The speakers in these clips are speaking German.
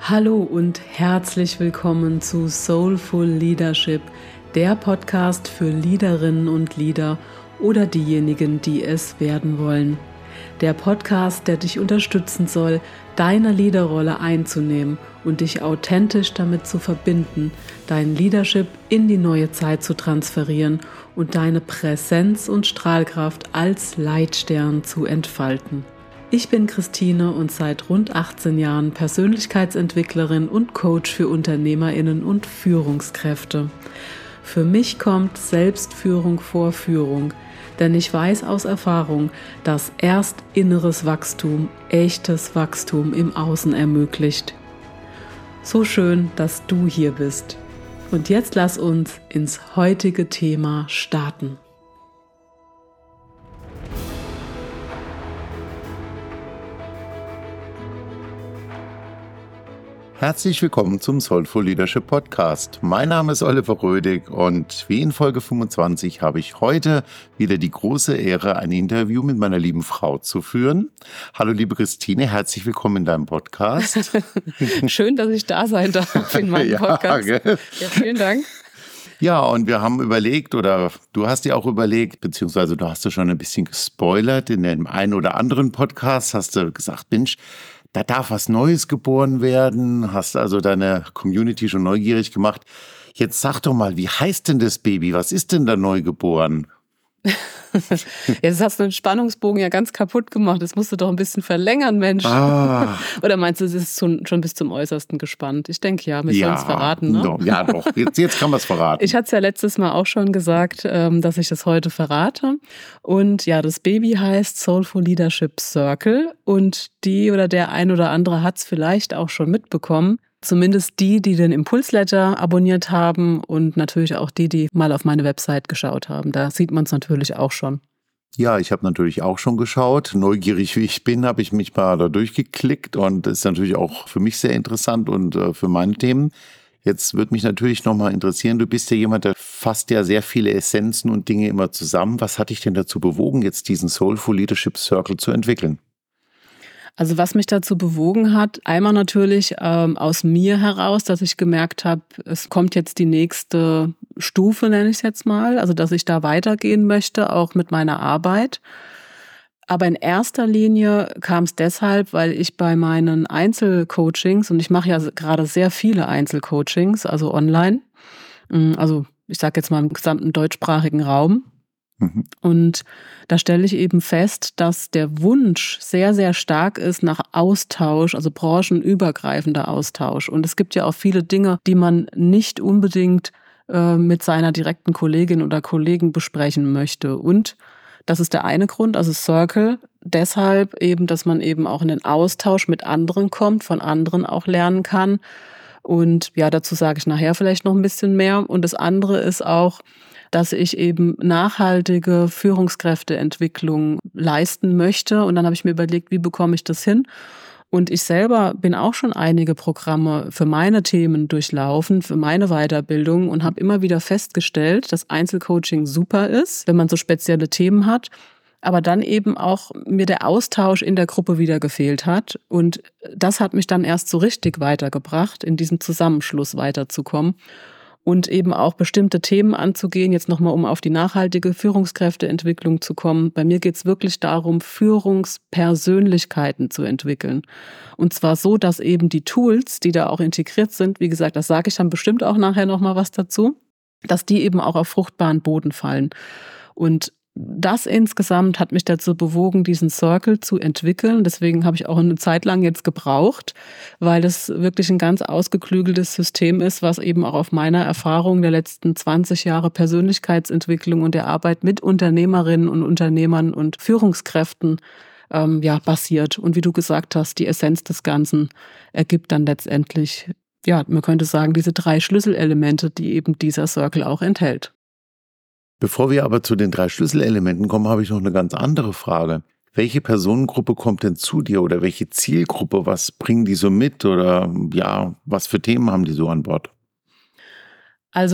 Hallo und herzlich willkommen zu Soulful Leadership, der Podcast für Leaderinnen und Leader oder diejenigen, die es werden wollen. Der Podcast, der dich unterstützen soll, deine Leaderrolle einzunehmen und dich authentisch damit zu verbinden, dein Leadership in die neue Zeit zu transferieren und deine Präsenz und Strahlkraft als Leitstern zu entfalten. Ich bin Christine und seit rund 18 Jahren Persönlichkeitsentwicklerin und Coach für UnternehmerInnen und Führungskräfte. Für mich kommt Selbstführung vor Führung, denn ich weiß aus Erfahrung, dass erst inneres Wachstum echtes Wachstum im Außen ermöglicht. So schön, dass du hier bist. Und jetzt lass uns ins heutige Thema starten. Herzlich willkommen zum Soulful Leadership Podcast. Mein Name ist Oliver Rödig und wie in Folge 25 habe ich heute wieder die große Ehre, ein Interview mit meiner lieben Frau zu führen. Hallo liebe Christine, herzlich willkommen in deinem Podcast. Schön, dass ich da sein darf in meinem Podcast. Ja, vielen Dank. Ja, und wir haben überlegt, oder du hast dir auch überlegt, beziehungsweise du hast ja schon ein bisschen gespoilert in dem einen oder anderen Podcast, hast du gesagt, Mensch, da darf was Neues geboren werden, hast also deine Community schon neugierig gemacht. Jetzt sag doch mal, wie heißt denn das Baby? Was ist denn da neu geboren? Jetzt hast du den Spannungsbogen ja ganz kaputt gemacht. Das musst du doch ein bisschen verlängern, Mensch. Oder meinst du, es ist schon bis zum Äußersten gespannt? Ich denke ja, wir sollen es verraten, ne? Doch, ja, doch. Jetzt kann man es verraten. Ich hatte es ja letztes Mal auch schon gesagt, dass ich das heute verrate. Und ja, das Baby heißt Soulful Leadership Circle. Und die oder der ein oder andere hat es vielleicht auch schon mitbekommen. Zumindest die den Impulsletter abonniert haben und natürlich auch die mal auf meine Website geschaut haben. Da sieht man es natürlich auch schon. Ja, ich habe natürlich auch schon geschaut. Neugierig wie ich bin, habe ich mich mal da durchgeklickt und das ist natürlich auch für mich sehr interessant und für meine Themen. Jetzt würde mich natürlich nochmal interessieren, du bist ja jemand, der fasst ja sehr viele Essenzen und Dinge immer zusammen. Was hat dich denn dazu bewogen, jetzt diesen Soulful Leadership Circle zu entwickeln? Also was mich dazu bewogen hat, einmal natürlich aus mir heraus, dass ich gemerkt habe, es kommt jetzt die nächste Stufe, nenne ich es jetzt mal, also dass ich da weitergehen möchte, auch mit meiner Arbeit. Aber in erster Linie kam es deshalb, weil ich bei meinen Einzelcoachings, und ich mache ja gerade sehr viele Einzelcoachings, also online, also ich sage jetzt mal im gesamten deutschsprachigen Raum, und da stelle ich eben fest, dass der Wunsch sehr, sehr stark ist nach Austausch, also branchenübergreifender Austausch. Und es gibt ja auch viele Dinge, die man nicht unbedingt mit seiner direkten Kollegin oder Kollegen besprechen möchte. Und das ist der eine Grund, also Circle, deshalb eben, dass man eben auch in den Austausch mit anderen kommt, von anderen auch lernen kann. Und ja, dazu sage ich nachher vielleicht noch ein bisschen mehr. Und das andere ist auch, dass ich eben nachhaltige Führungskräfteentwicklung leisten möchte. Und dann habe ich mir überlegt, wie bekomme ich das hin? Und ich selber bin auch schon einige Programme für meine Themen durchlaufen, für meine Weiterbildung und habe immer wieder festgestellt, dass Einzelcoaching super ist, wenn man so spezielle Themen hat, aber dann eben auch mir der Austausch in der Gruppe wieder gefehlt hat. Und das hat mich dann erst so richtig weitergebracht, in diesem Zusammenschluss weiterzukommen. Und eben auch bestimmte Themen anzugehen, jetzt nochmal, um auf die nachhaltige Führungskräfteentwicklung zu kommen. Bei mir geht es wirklich darum, Führungspersönlichkeiten zu entwickeln. Und zwar so, dass eben die Tools, die da auch integriert sind, wie gesagt, das sage ich dann bestimmt auch nachher nochmal was dazu, dass die eben auch auf fruchtbaren Boden fallen. Und das insgesamt hat mich dazu bewogen, diesen Circle zu entwickeln. Deswegen habe ich auch eine Zeit lang jetzt gebraucht, weil das wirklich ein ganz ausgeklügeltes System ist, was eben auch auf meiner Erfahrung der letzten 20 Jahre Persönlichkeitsentwicklung und der Arbeit mit Unternehmerinnen und Unternehmern und Führungskräften basiert. Und wie du gesagt hast, die Essenz des Ganzen ergibt dann letztendlich, ja, man könnte sagen, diese 3 Schlüsselelemente, die eben dieser Circle auch enthält. Bevor wir aber zu den 3 Schlüsselelementen kommen, habe ich noch eine ganz andere Frage. Welche Personengruppe kommt denn zu dir oder welche Zielgruppe, was bringen die so mit oder ja, was für Themen haben die so an Bord? Also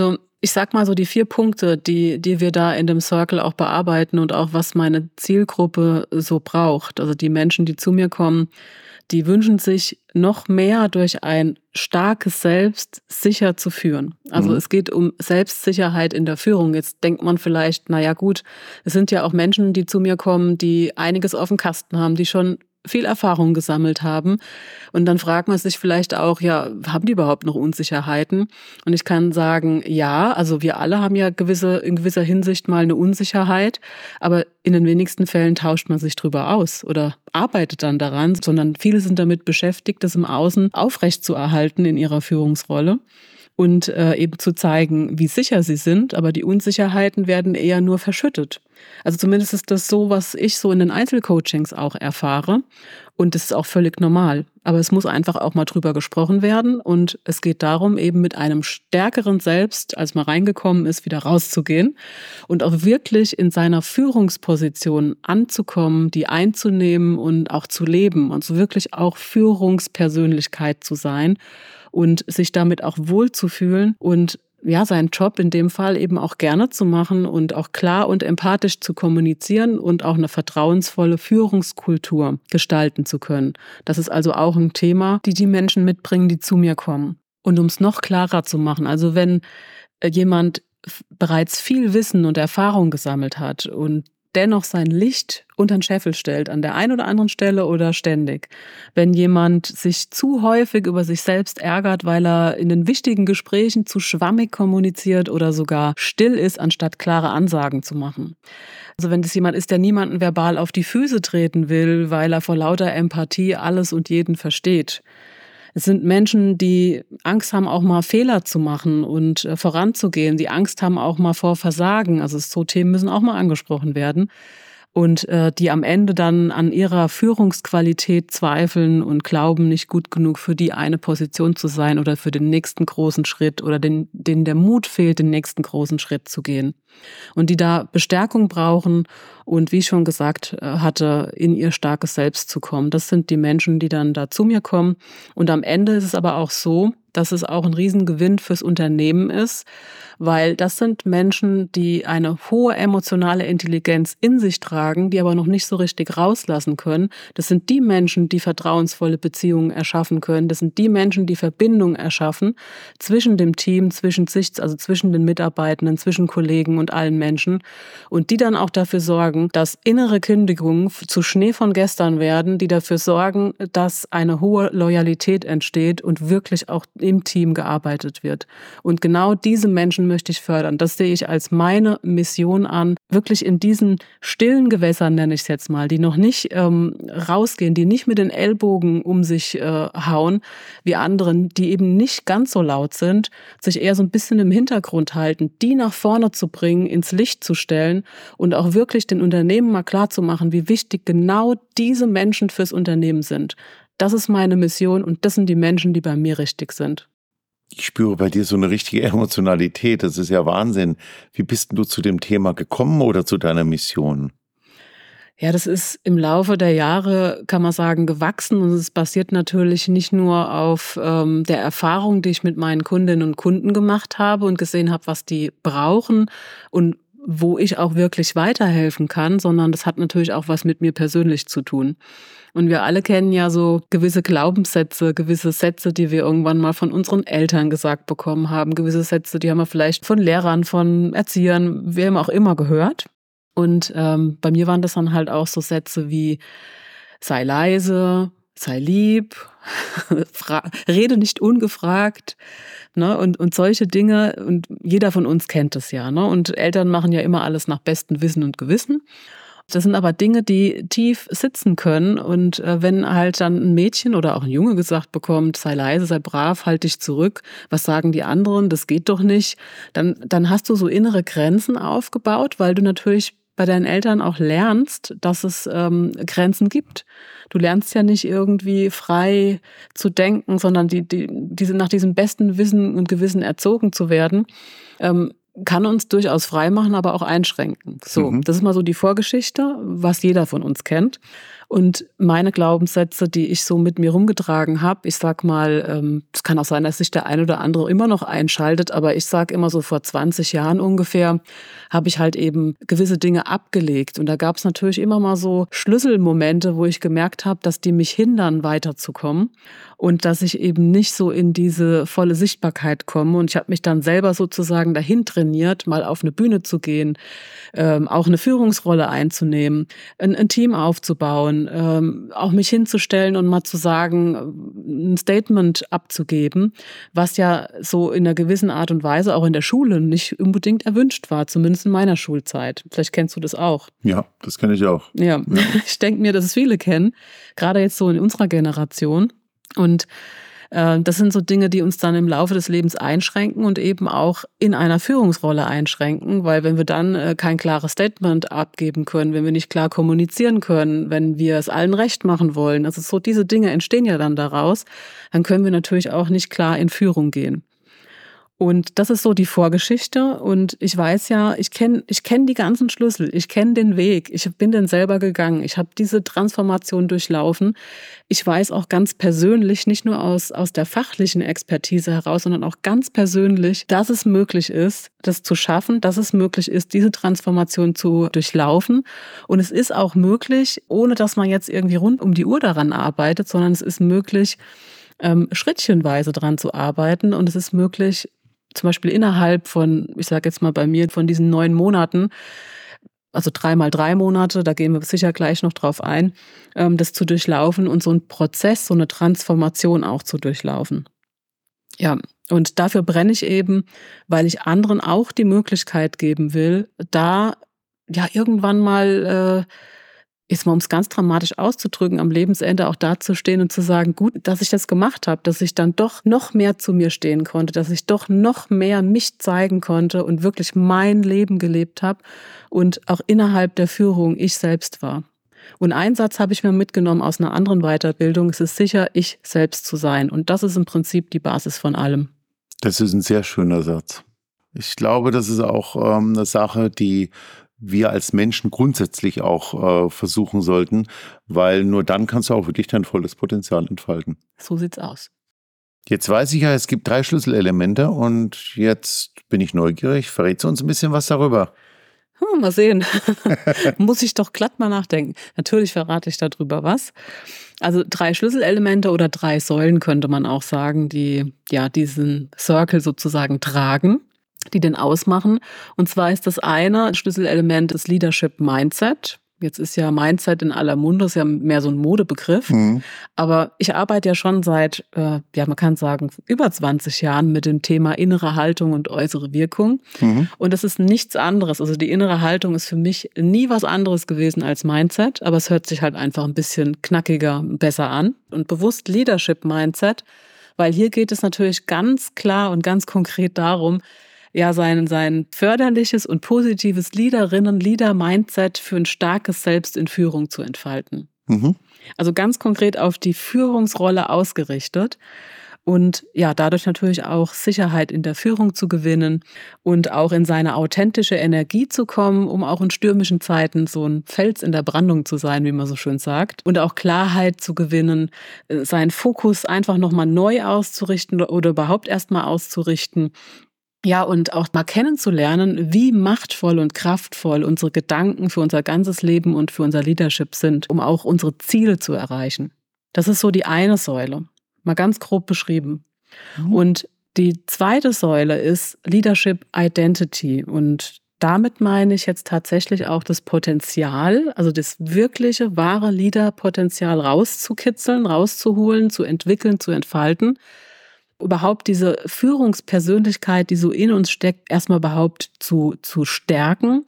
Ich sag mal so die 4 Punkte, die wir da in dem Circle auch bearbeiten und auch was meine Zielgruppe so braucht. Also die Menschen, die zu mir kommen, die wünschen sich noch mehr durch ein starkes Selbst sicher zu führen. Also es geht um Selbstsicherheit in der Führung. Jetzt denkt man vielleicht, naja gut, es sind ja auch Menschen, die zu mir kommen, die einiges auf dem Kasten haben, die schon viel Erfahrung gesammelt haben. Und dann fragt man sich vielleicht auch, ja, haben die überhaupt noch Unsicherheiten? Und ich kann sagen, ja, also wir alle haben ja in gewisser Hinsicht mal eine Unsicherheit, aber in den wenigsten Fällen tauscht man sich drüber aus oder arbeitet dann daran, sondern viele sind damit beschäftigt, das im Außen aufrechtzuerhalten in ihrer Führungsrolle. Und eben zu zeigen, wie sicher sie sind, aber die Unsicherheiten werden eher nur verschüttet. Also zumindest ist das so, was ich so in den Einzelcoachings auch erfahre. Und das ist auch völlig normal. Aber es muss einfach auch mal drüber gesprochen werden. Und es geht darum, eben mit einem stärkeren Selbst, als man reingekommen ist, wieder rauszugehen und auch wirklich in seiner Führungsposition anzukommen, die einzunehmen und auch zu leben und so wirklich auch Führungspersönlichkeit zu sein und sich damit auch wohlzufühlen und ja, seinen Job in dem Fall eben auch gerne zu machen und auch klar und empathisch zu kommunizieren und auch eine vertrauensvolle Führungskultur gestalten zu können. Das ist also auch ein Thema, die Menschen mitbringen, die zu mir kommen. Und um es noch klarer zu machen, also wenn jemand bereits viel Wissen und Erfahrung gesammelt hat und dennoch sein Licht unter den Scheffel stellt, an der einen oder anderen Stelle oder ständig. Wenn jemand sich zu häufig über sich selbst ärgert, weil er in den wichtigen Gesprächen zu schwammig kommuniziert oder sogar still ist, anstatt klare Ansagen zu machen. Also wenn das jemand ist, der niemanden verbal auf die Füße treten will, weil er vor lauter Empathie alles und jeden versteht. Es sind Menschen, die Angst haben, auch mal Fehler zu machen und voranzugehen, die Angst haben auch mal vor Versagen. Also so Themen müssen auch mal angesprochen werden. Und die am Ende dann an ihrer Führungsqualität zweifeln und glauben, nicht gut genug für die eine Position zu sein oder für den nächsten großen Schritt oder denen der Mut fehlt, den nächsten großen Schritt zu gehen. Und die da Bestärkung brauchen und wie ich schon gesagt hatte, in ihr starkes Selbst zu kommen. Das sind die Menschen, die dann da zu mir kommen. Und am Ende ist es aber auch so, dass es auch ein Riesengewinn fürs Unternehmen ist, weil das sind Menschen, die eine hohe emotionale Intelligenz in sich tragen, die aber noch nicht so richtig rauslassen können. Das sind die Menschen, die vertrauensvolle Beziehungen erschaffen können. Das sind die Menschen, die Verbindung erschaffen zwischen dem Team, zwischen sich, also zwischen den Mitarbeitenden, zwischen Kollegen und allen Menschen. Und die dann auch dafür sorgen, dass innere Kündigungen zu Schnee von gestern werden, die dafür sorgen, dass eine hohe Loyalität entsteht und wirklich auch im Team gearbeitet wird. Und genau diese Menschen möchte ich fördern. Das sehe ich als meine Mission an, wirklich in diesen stillen Gewässern, nenne ich es jetzt mal, die noch nicht rausgehen, die nicht mit den Ellbogen um sich hauen, wie anderen, die eben nicht ganz so laut sind, sich eher so ein bisschen im Hintergrund halten, die nach vorne zu bringen, ins Licht zu stellen und auch wirklich den Unternehmen mal klar zu machen, wie wichtig genau diese Menschen fürs Unternehmen sind. Das ist meine Mission und das sind die Menschen, die bei mir richtig sind. Ich spüre bei dir so eine richtige Emotionalität. Das ist ja Wahnsinn. Wie bist denn du zu dem Thema gekommen oder zu deiner Mission? Ja, das ist im Laufe der Jahre, kann man sagen, gewachsen und es basiert natürlich nicht nur auf der Erfahrung, die ich mit meinen Kundinnen und Kunden gemacht habe und gesehen habe, was die brauchen und wo ich auch wirklich weiterhelfen kann, sondern das hat natürlich auch was mit mir persönlich zu tun. Und wir alle kennen ja so gewisse Glaubenssätze, gewisse Sätze, die wir irgendwann mal von unseren Eltern gesagt bekommen haben, gewisse Sätze, die haben wir vielleicht von Lehrern, von Erziehern, wem auch immer gehört. Und bei mir waren das dann halt auch so Sätze wie sei leise, sei lieb, rede nicht ungefragt, ne? Und solche Dinge. Und jeder von uns kennt das ja, ne? Und Eltern machen ja immer alles nach bestem Wissen und Gewissen. Das sind aber Dinge, die tief sitzen können. Und wenn halt dann ein Mädchen oder auch ein Junge gesagt bekommt, sei leise, sei brav, halt dich zurück, was sagen die anderen, das geht doch nicht, dann hast du so innere Grenzen aufgebaut, weil du natürlich bei deinen Eltern auch lernst, dass es Grenzen gibt. Du lernst ja nicht irgendwie frei zu denken, sondern diese nach diesem besten Wissen und Gewissen erzogen zu werden, kann uns durchaus frei machen, aber auch einschränken. So, Das ist mal so die Vorgeschichte, was jeder von uns kennt. Und meine Glaubenssätze, die ich so mit mir rumgetragen habe, ich sag mal, es kann auch sein, dass sich der ein oder andere immer noch einschaltet, aber ich sag immer so vor 20 Jahren ungefähr, habe ich halt eben gewisse Dinge abgelegt. Und da gab es natürlich immer mal so Schlüsselmomente, wo ich gemerkt habe, dass die mich hindern, weiterzukommen und dass ich eben nicht so in diese volle Sichtbarkeit komme. Und ich habe mich dann selber sozusagen dahin trainiert, mal auf eine Bühne zu gehen, auch eine Führungsrolle einzunehmen, ein Team aufzubauen, auch mich hinzustellen und mal zu sagen, ein Statement abzugeben, was ja so in einer gewissen Art und Weise auch in der Schule nicht unbedingt erwünscht war, zumindest in meiner Schulzeit. Vielleicht kennst du das auch. Ja, das kenne ich auch. Ja. Ich denke mir, dass es viele kennen, gerade jetzt so in unserer Generation. Und das sind so Dinge, die uns dann im Laufe des Lebens einschränken und eben auch in einer Führungsrolle einschränken, weil wenn wir dann kein klares Statement abgeben können, wenn wir nicht klar kommunizieren können, wenn wir es allen recht machen wollen, also so diese Dinge entstehen ja dann daraus, dann können wir natürlich auch nicht klar in Führung gehen. Und das ist so die Vorgeschichte und ich weiß ja, ich kenn die ganzen Schlüssel, ich kenne den Weg, ich bin den selber gegangen, ich habe diese Transformation durchlaufen. Ich weiß auch ganz persönlich, nicht nur aus der fachlichen Expertise heraus, sondern auch ganz persönlich, dass es möglich ist, das zu schaffen, dass es möglich ist, diese Transformation zu durchlaufen. Und es ist auch möglich, ohne dass man jetzt irgendwie rund um die Uhr daran arbeitet, sondern es ist möglich, schrittchenweise dran zu arbeiten und es ist möglich, zum Beispiel innerhalb von, ich sage jetzt mal bei mir, von diesen 9 Monaten, also 3 mal 3 Monate, da gehen wir sicher gleich noch drauf ein, das zu durchlaufen und so einen Prozess, so eine Transformation auch zu durchlaufen. Ja, und dafür brenne ich eben, weil ich anderen auch die Möglichkeit geben will, da ja irgendwann mal jetzt mal, um es ganz dramatisch auszudrücken, am Lebensende auch dazustehen und zu sagen, gut, dass ich das gemacht habe, dass ich dann doch noch mehr zu mir stehen konnte, dass ich doch noch mehr mich zeigen konnte und wirklich mein Leben gelebt habe und auch innerhalb der Führung ich selbst war. Und einen Satz habe ich mir mitgenommen aus einer anderen Weiterbildung, es ist sicher, ich selbst zu sein. Und das ist im Prinzip die Basis von allem. Das ist ein sehr schöner Satz. Ich glaube, das ist auch eine Sache, die wir als Menschen grundsätzlich auch versuchen sollten, weil nur dann kannst du auch wirklich dein volles Potenzial entfalten. So sieht's aus. Jetzt weiß ich ja, es gibt 3 Schlüsselelemente und jetzt bin ich neugierig. Verrätst du uns ein bisschen was darüber? Mal sehen. Muss ich doch glatt mal nachdenken. Natürlich verrate ich darüber was. Also 3 Schlüsselelemente oder 3 Säulen könnte man auch sagen, die ja diesen Circle sozusagen tragen, die den ausmachen. Und zwar ist das eine Schlüsselelement das Leadership Mindset. Jetzt ist ja Mindset in aller Munde, ist ja mehr so ein Modebegriff. Aber ich arbeite ja schon seit, man kann sagen, über 20 Jahren mit dem Thema innere Haltung und äußere Wirkung. Und das ist nichts anderes. Also die innere Haltung ist für mich nie was anderes gewesen als Mindset, aber es hört sich halt einfach ein bisschen knackiger, besser an. Und bewusst Leadership Mindset, weil hier geht es natürlich ganz klar und ganz konkret darum, ja, sein förderliches und positives Leader-Mindset für ein starkes Selbst in Führung zu entfalten. Also ganz konkret auf die Führungsrolle ausgerichtet und ja, dadurch natürlich auch Sicherheit in der Führung zu gewinnen und auch in seine authentische Energie zu kommen, um auch in stürmischen Zeiten so ein Fels in der Brandung zu sein, wie man so schön sagt, und auch Klarheit zu gewinnen, seinen Fokus einfach nochmal neu auszurichten oder überhaupt erstmal auszurichten. Ja, und auch mal kennenzulernen, wie machtvoll und kraftvoll unsere Gedanken für unser ganzes Leben und für unser Leadership sind, um auch unsere Ziele zu erreichen. Das ist so die eine Säule, mal ganz grob beschrieben. Und die zweite Säule ist Leadership Identity. Und damit meine ich jetzt tatsächlich auch das Potenzial, also das wirkliche, wahre Leaderpotenzial rauszukitzeln, rauszuholen, zu entwickeln, zu entfalten. Überhaupt diese Führungspersönlichkeit, die so in uns steckt, erstmal überhaupt zu stärken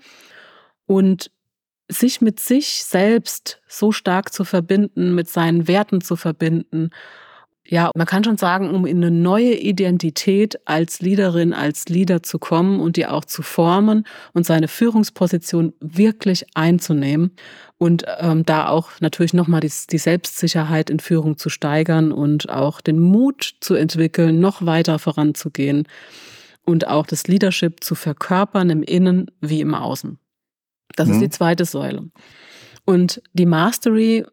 und sich mit sich selbst so stark zu verbinden, mit seinen Werten zu verbinden. Ja, man kann schon sagen, um in eine neue Identität als Leaderin, als Leader zu kommen und die auch zu formen und seine Führungsposition wirklich einzunehmen und da auch natürlich nochmal die Selbstsicherheit in Führung zu steigern und auch den Mut zu entwickeln, noch weiter voranzugehen und auch das Leadership zu verkörpern im Innen wie im Außen. Das ist die zweite Säule. Und die Mastery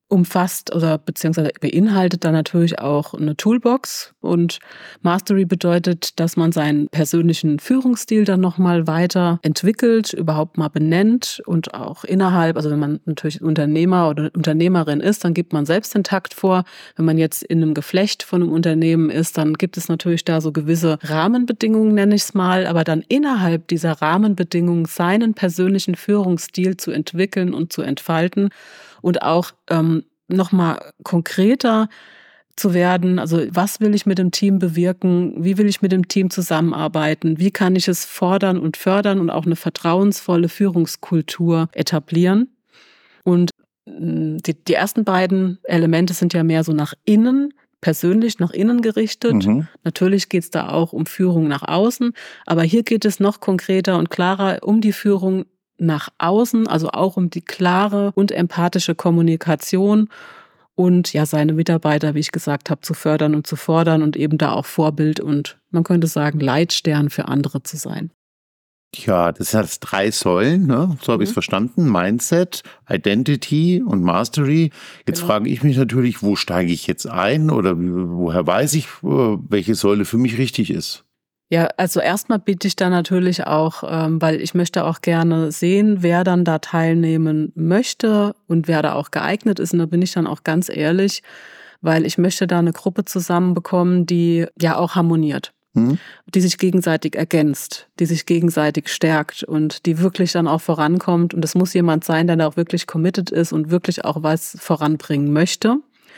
umfasst oder beziehungsweise beinhaltet dann natürlich auch eine Toolbox. Und Mastery bedeutet, dass man seinen persönlichen Führungsstil dann nochmal weiter entwickelt, überhaupt mal benennt und auch innerhalb, also wenn man natürlich Unternehmer oder Unternehmerin ist, dann gibt man selbst den Takt vor. Wenn man jetzt in einem Geflecht von einem Unternehmen ist, dann gibt es natürlich da so gewisse Rahmenbedingungen, nenne ich es mal, aber dann innerhalb dieser Rahmenbedingungen seinen persönlichen Führungsstil zu entwickeln und zu entfalten. Und auch nochmal konkreter zu werden, also was will ich mit dem Team bewirken, wie will ich mit dem Team zusammenarbeiten, wie kann ich es fordern und fördern und auch eine vertrauensvolle Führungskultur etablieren. Und die ersten beiden Elemente sind ja mehr so nach innen, persönlich nach innen gerichtet. Natürlich geht es da auch um Führung nach außen, aber hier geht es noch konkreter und klarer um die Führung nach außen, also auch um die klare und empathische Kommunikation und ja, seine Mitarbeiter, wie ich gesagt habe, zu fördern und zu fordern und eben da auch Vorbild und man könnte sagen Leitstern für andere zu sein. Ja, das hat 3 Säulen, ne? So habe ich es verstanden. Mindset, Identity und Mastery. Jetzt frage ich mich natürlich, wo steige ich jetzt ein oder woher weiß ich, welche Säule für mich richtig ist? Ja, also erstmal biete ich da natürlich auch, weil ich möchte auch gerne sehen, wer dann da teilnehmen möchte und wer da auch geeignet ist. Und da bin ich dann auch ganz ehrlich, weil ich möchte da eine Gruppe zusammenbekommen, die ja auch harmoniert, die sich gegenseitig ergänzt, die sich gegenseitig stärkt und die wirklich dann auch vorankommt. Und es muss jemand sein, der da auch wirklich committed ist und wirklich auch was voranbringen möchte.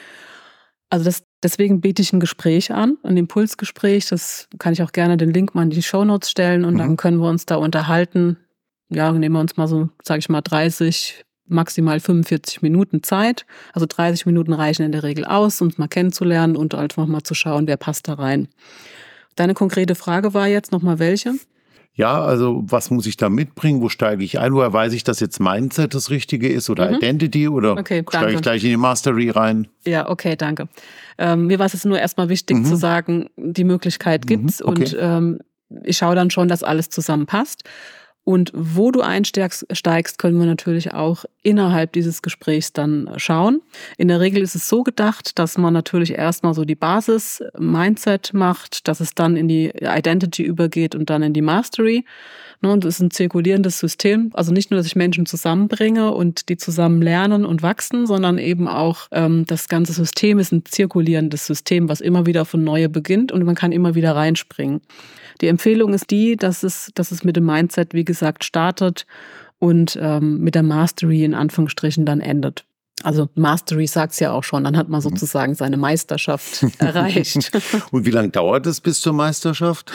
Also deswegen biete ich ein Gespräch an, ein Impulsgespräch. Das kann ich auch gerne den Link mal in die Shownotes stellen und dann können wir uns da unterhalten. Ja, nehmen wir uns mal so, sage ich mal, 30, maximal 45 Minuten Zeit. Also 30 Minuten reichen in der Regel aus, uns mal kennenzulernen und einfach mal zu schauen, wer passt da rein. Deine konkrete Frage war jetzt nochmal welche? Ja, also was muss ich da mitbringen? Wo steige ich ein? Woher weiß ich, dass jetzt Mindset das Richtige ist oder Identity oder steige ich gleich in die Mastery rein? Ja, okay, danke. Mir war es jetzt nur erstmal wichtig zu sagen, die Möglichkeit gibt's und ich schaue dann schon, dass alles zusammenpasst. Und wo du einsteigst, können wir natürlich auch innerhalb dieses Gesprächs dann schauen. In der Regel ist es so gedacht, dass man natürlich erstmal so die Basis-Mindset macht, dass es dann in die Identity übergeht und dann in die Mastery. Und es ist ein zirkulierendes System. Also nicht nur, dass ich Menschen zusammenbringe und die zusammen lernen und wachsen, sondern eben auch das ganze System ist ein zirkulierendes System, was immer wieder von Neuem beginnt und man kann immer wieder reinspringen. Die Empfehlung ist die, dass es mit dem Mindset, wie gesagt, startet und mit der Mastery in Anführungsstrichen dann endet. Also Mastery sagt es ja auch schon, dann hat man sozusagen seine Meisterschaft erreicht. Und wie lange dauert es bis zur Meisterschaft?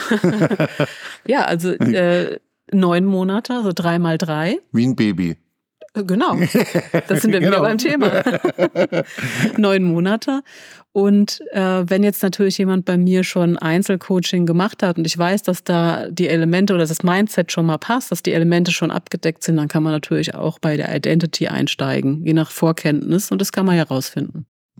Ja, also 9 Monate, also 3 mal 3. Wie ein Baby. Genau, das sind wir wieder beim Thema. 9 Monate. Und wenn jetzt natürlich jemand bei mir schon Einzelcoaching gemacht hat und ich weiß, dass da die Elemente oder das Mindset schon mal passt, dass die Elemente schon abgedeckt sind, dann kann man natürlich auch bei der Identity einsteigen, je nach Vorkenntnis. Und das kann man ja rausfinden.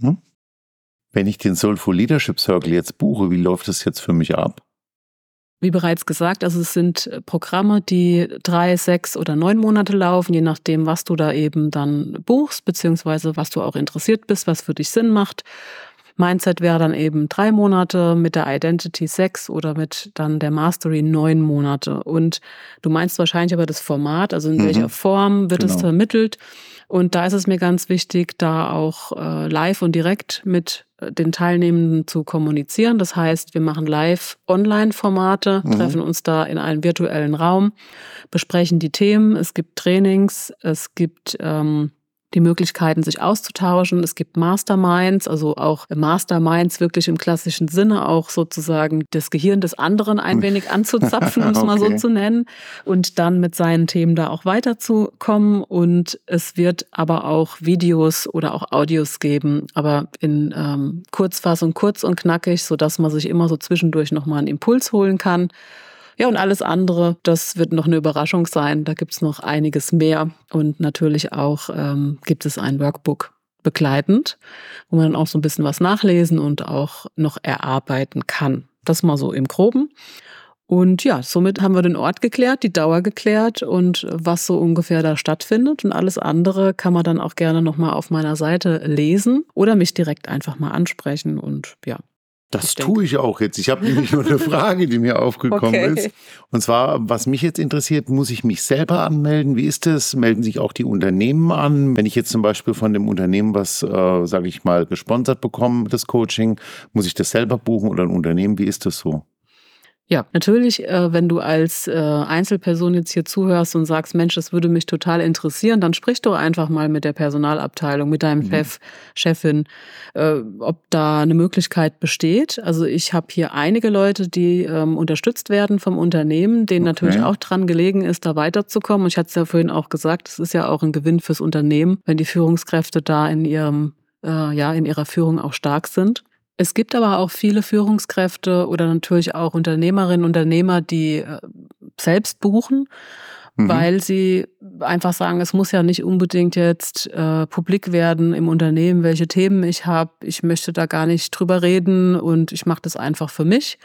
Wenn ich den Soulful Leadership Circle jetzt buche, wie läuft das jetzt für mich ab? Wie bereits gesagt, also es sind Programme, die 3, 6 oder 9 Monate laufen, je nachdem, was du da eben dann buchst, beziehungsweise was du auch interessiert bist, was für dich Sinn macht. Mindset wäre dann eben 3 Monate, mit der Identity 6 oder mit dann der Mastery 9 Monate. Und du meinst wahrscheinlich aber das Format, also in welcher Form wird es vermittelt. Und da ist es mir ganz wichtig, da auch live und direkt mit den Teilnehmenden zu kommunizieren. Das heißt, wir machen Live-Online-Formate, treffen uns da in einem virtuellen Raum, besprechen die Themen. Es gibt Trainings, es gibt die Möglichkeiten, sich auszutauschen. Es gibt Masterminds, also auch Masterminds wirklich im klassischen Sinne, auch sozusagen das Gehirn des anderen ein wenig anzuzapfen, um es mal so zu nennen, und dann mit seinen Themen da auch weiterzukommen. Und es wird aber auch Videos oder auch Audios geben, aber in Kurzfassung, kurz und knackig, sodass man sich immer so zwischendurch nochmal einen Impuls holen kann. Ja, und alles andere, das wird noch eine Überraschung sein. Da gibt's noch einiges mehr. Und natürlich auch gibt es ein Workbook begleitend, wo man dann auch so ein bisschen was nachlesen und auch noch erarbeiten kann. Das mal so im Groben. Und ja, somit haben wir den Ort geklärt, die Dauer geklärt und was so ungefähr da stattfindet. Und alles andere kann man dann auch gerne nochmal auf meiner Seite lesen oder mich direkt einfach mal ansprechen. Und ja. Das tue ich auch jetzt. Ich habe nämlich nur eine Frage, die mir aufgekommen ist. Und zwar, was mich jetzt interessiert, muss ich mich selber anmelden? Wie ist das? Melden sich auch die Unternehmen an? Wenn ich jetzt zum Beispiel von dem Unternehmen was, sage ich mal, gesponsert bekomme, das Coaching, muss ich das selber buchen oder ein Unternehmen? Wie ist das so? Ja, natürlich, wenn du als Einzelperson jetzt hier zuhörst und sagst, Mensch, das würde mich total interessieren, dann sprich doch einfach mal mit der Personalabteilung, mit deinem Chef, Chefin, ob da eine Möglichkeit besteht. Also ich habe hier einige Leute, die unterstützt werden vom Unternehmen, denen natürlich auch dran gelegen ist, da weiterzukommen. Und ich hatte es ja vorhin auch gesagt, es ist ja auch ein Gewinn fürs Unternehmen, wenn die Führungskräfte da in ihrer Führung auch stark sind. Es gibt aber auch viele Führungskräfte oder natürlich auch Unternehmerinnen und Unternehmer, die selbst buchen, weil sie einfach sagen, es muss ja nicht unbedingt jetzt publik werden im Unternehmen, welche Themen ich habe. Ich möchte da gar nicht drüber reden und ich mache das einfach für mich.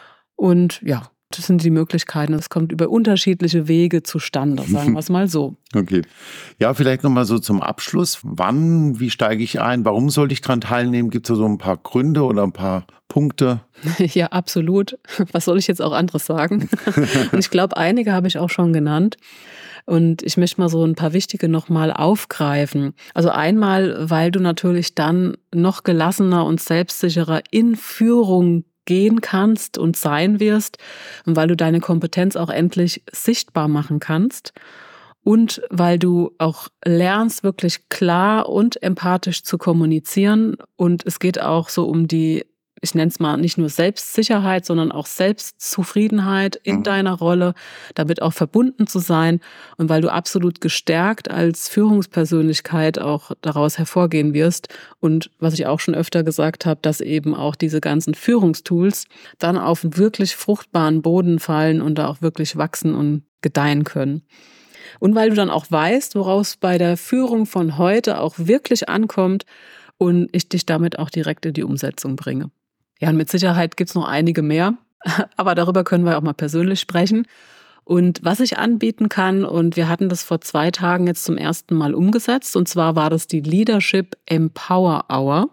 Und ja, das sind die Möglichkeiten. Es kommt über unterschiedliche Wege zustande, sagen wir es mal so. Okay. Ja, vielleicht nochmal so zum Abschluss. Wann, wie steige ich ein? Warum sollte ich daran teilnehmen? Gibt es da so ein paar Gründe oder ein paar Punkte? Ja, absolut. Was soll ich jetzt auch anderes sagen? Und ich glaube, einige habe ich auch schon genannt. Und ich möchte mal so ein paar wichtige nochmal aufgreifen. Also einmal, weil du natürlich dann noch gelassener und selbstsicherer in Führung gehen kannst und sein wirst, und weil du deine Kompetenz auch endlich sichtbar machen kannst und weil du auch lernst, wirklich klar und empathisch zu kommunizieren. Und es geht auch so um die, ich nenne es mal nicht nur Selbstsicherheit, sondern auch Selbstzufriedenheit in deiner Rolle, damit auch verbunden zu sein und weil du absolut gestärkt als Führungspersönlichkeit auch daraus hervorgehen wirst. Und was ich auch schon öfter gesagt habe, dass eben auch diese ganzen Führungstools dann auf wirklich fruchtbaren Boden fallen und da auch wirklich wachsen und gedeihen können. Und weil du dann auch weißt, woraus bei der Führung von heute auch wirklich ankommt und ich dich damit auch direkt in die Umsetzung bringe. Ja, und mit Sicherheit gibt's noch einige mehr, aber darüber können wir auch mal persönlich sprechen. Und was ich anbieten kann, und wir hatten das vor 2 Tagen jetzt zum ersten Mal umgesetzt, und zwar war das die Leadership Empower Hour.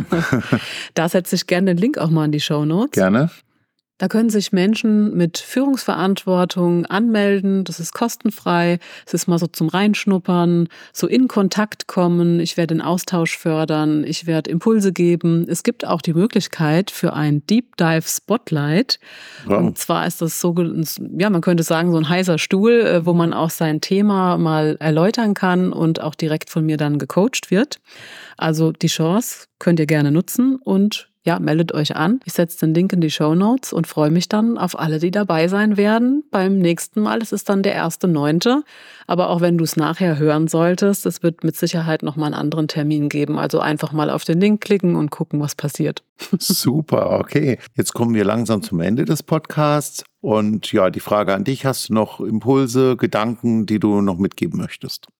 Da setze ich gerne den Link auch mal in die Shownotes. Gerne. Da können sich Menschen mit Führungsverantwortung anmelden. Das ist kostenfrei. Es ist mal so zum Reinschnuppern, so in Kontakt kommen. Ich werde den Austausch fördern. Ich werde Impulse geben. Es gibt auch die Möglichkeit für ein Deep Dive Spotlight. Wow. Und zwar ist das so, ja, man könnte sagen, so ein heißer Stuhl, wo man auch sein Thema mal erläutern kann und auch direkt von mir dann gecoacht wird. Also die Chance könnt ihr gerne nutzen und ja, meldet euch an. Ich setze den Link in die Shownotes und freue mich dann auf alle, die dabei sein werden beim nächsten Mal. Es ist dann der 1.9. Aber auch wenn du es nachher hören solltest, es wird mit Sicherheit nochmal einen anderen Termin geben. Also einfach mal auf den Link klicken und gucken, was passiert. Super, okay. Jetzt kommen wir langsam zum Ende des Podcasts. Und ja, die Frage an dich, hast du noch Impulse, Gedanken, die du noch mitgeben möchtest?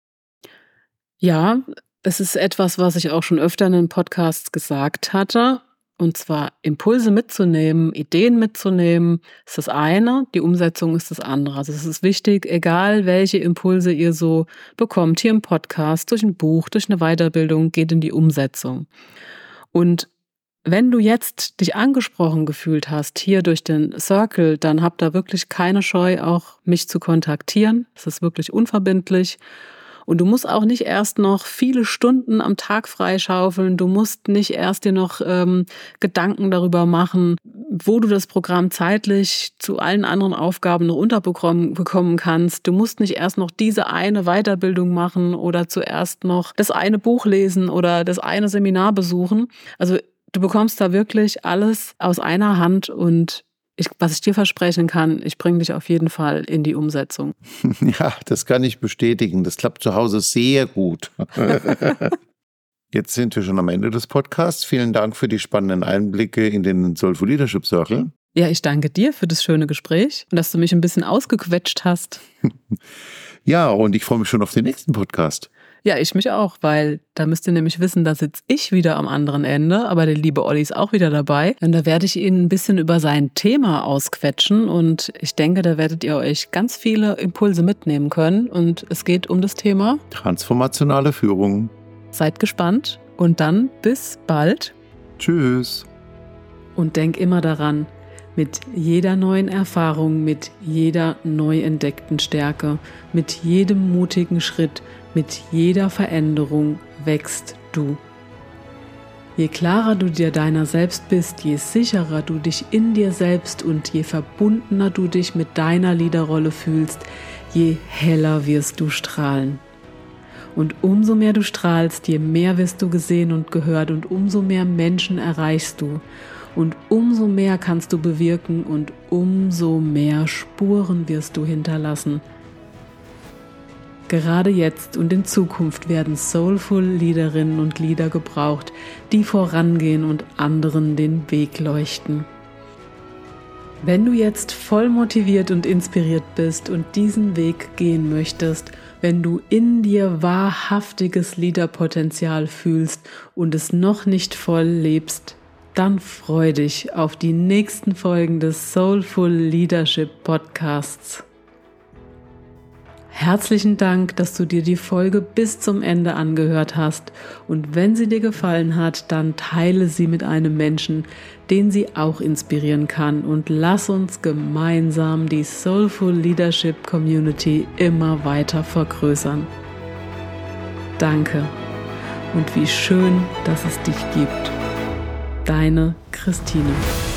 Ja, es ist etwas, was ich auch schon öfter in den Podcasts gesagt hatte. Und zwar Impulse mitzunehmen, Ideen mitzunehmen, ist das eine, die Umsetzung ist das andere. Also es ist wichtig, egal welche Impulse ihr so bekommt, hier im Podcast, durch ein Buch, durch eine Weiterbildung, geht in die Umsetzung. Und wenn du jetzt dich angesprochen gefühlt hast, hier durch den Circle, dann habt da wirklich keine Scheu, auch mich zu kontaktieren. Es ist wirklich unverbindlich. Und du musst auch nicht erst noch viele Stunden am Tag freischaufeln. Du musst nicht erst dir noch Gedanken darüber machen, wo du das Programm zeitlich zu allen anderen Aufgaben noch unterbekommen kannst. Du musst nicht erst noch diese eine Weiterbildung machen oder zuerst noch das eine Buch lesen oder das eine Seminar besuchen. Also du bekommst da wirklich alles aus einer Hand und was ich dir versprechen kann, ich bringe dich auf jeden Fall in die Umsetzung. Ja, das kann ich bestätigen. Das klappt zu Hause sehr gut. Jetzt sind wir schon am Ende des Podcasts. Vielen Dank für die spannenden Einblicke in den Soulful Leadership Circle. Ja, ich danke dir für das schöne Gespräch und dass du mich ein bisschen ausgequetscht hast. Ja, und ich freue mich schon auf den nächsten Podcast. Ja, ich mich auch, weil da müsst ihr nämlich wissen, da sitze ich wieder am anderen Ende, aber der liebe Olli ist auch wieder dabei. Und da werde ich ihn ein bisschen über sein Thema ausquetschen und ich denke, da werdet ihr euch ganz viele Impulse mitnehmen können und es geht um das Thema Transformationale Führung. Seid gespannt und dann bis bald. Tschüss. Und denk immer daran, mit jeder neuen Erfahrung, mit jeder neu entdeckten Stärke, mit jedem mutigen Schritt, mit jeder Veränderung wächst du. Je klarer du dir deiner selbst bist, je sicherer du dich in dir selbst und je verbundener du dich mit deiner Leaderrolle fühlst, je heller wirst du strahlen. Und umso mehr du strahlst, je mehr wirst du gesehen und gehört und umso mehr Menschen erreichst du. Und umso mehr kannst du bewirken und umso mehr Spuren wirst du hinterlassen. Gerade jetzt und in Zukunft werden soulful Leaderinnen und Leader gebraucht, die vorangehen und anderen den Weg leuchten. Wenn du jetzt voll motiviert und inspiriert bist und diesen Weg gehen möchtest, wenn du in dir wahrhaftiges Leaderpotenzial fühlst und es noch nicht voll lebst, dann freu dich auf die nächsten Folgen des Soulful Leadership Podcasts. Herzlichen Dank, dass du dir die Folge bis zum Ende angehört hast und wenn sie dir gefallen hat, dann teile sie mit einem Menschen, den sie auch inspirieren kann und lass uns gemeinsam die Soulful Leadership Community immer weiter vergrößern. Danke und wie schön, dass es dich gibt. Deine Christine.